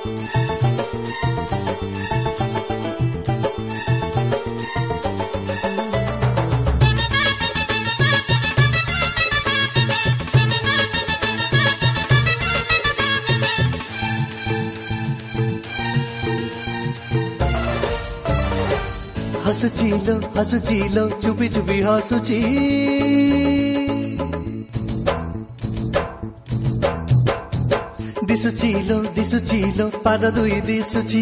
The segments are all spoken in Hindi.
हसुचिलो चुपी चुपी हसुची दिसुचिलो पाद दुई दिसुची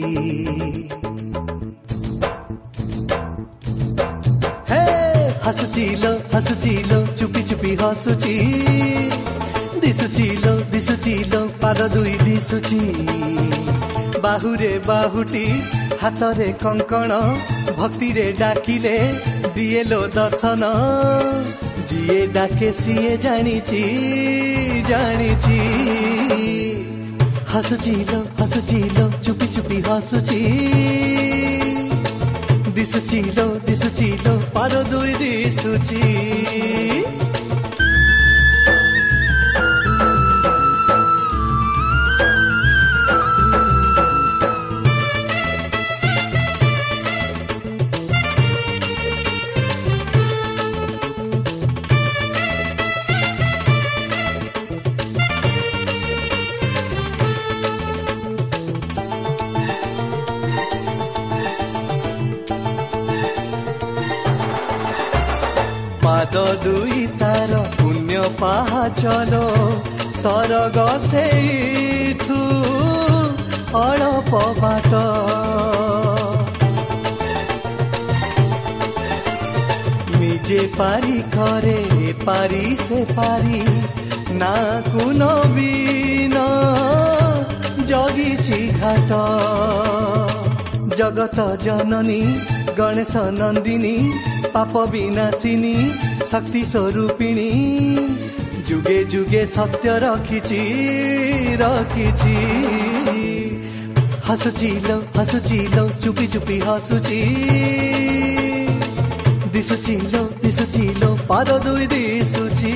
हे हसुचिलो चुपी चुपी हसुची दिसुचिलो पाद दुई दिसुची बाहुरे बाहुटी हातरे कंकण भक्ति रे डाकिले दिएलो दर्शन जिए डाके सिए जानिची हसुचिलो चुपी चुपी हसुची दिसुचिलो पाद दुई दिसुची पाद दुई तार पुण्य पाचलो सरग सेठू अल्प बाट निजे पारी करे पारी से पारी ना कुन बीन जगिची घाट जगत जननी गणेश नंदिनी पाप विनाशिनी शक्ति स्वरूपिणी जुगे जुगे सत्य रखिची हसुचिलो चुपी चुपी हसुची दिसुचिलो पाद दुई दिसुची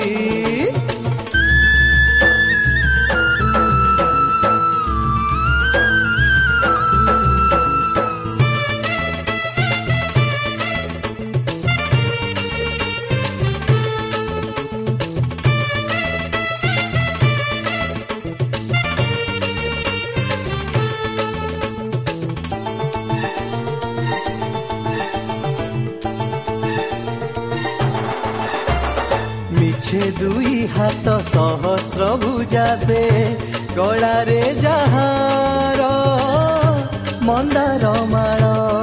मिछे दुई हाथ सहस्र भुजा से गला रे जहार मंदार माळ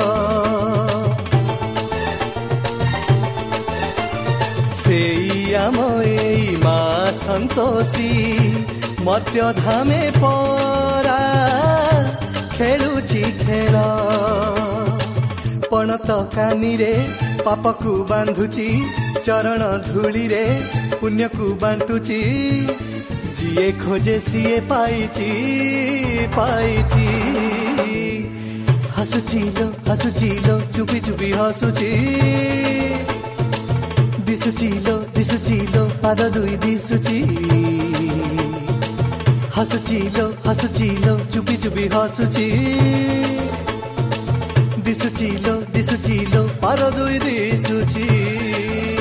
सेई आम एई मा संतोषी मर्त्य धामे परा खेलुची खेल पणत कानी रे पापकु बांधुची चरण धूली रे पुण्य को बांटुची जिए खोजे सिए पाइची हसुचिलो चुपी चुपी हसुची दिसुचिलो पाद दुई दिसुची हसुचिलो चुपी चुपी हसुची दिसुचिलो पाद दुई दिसुची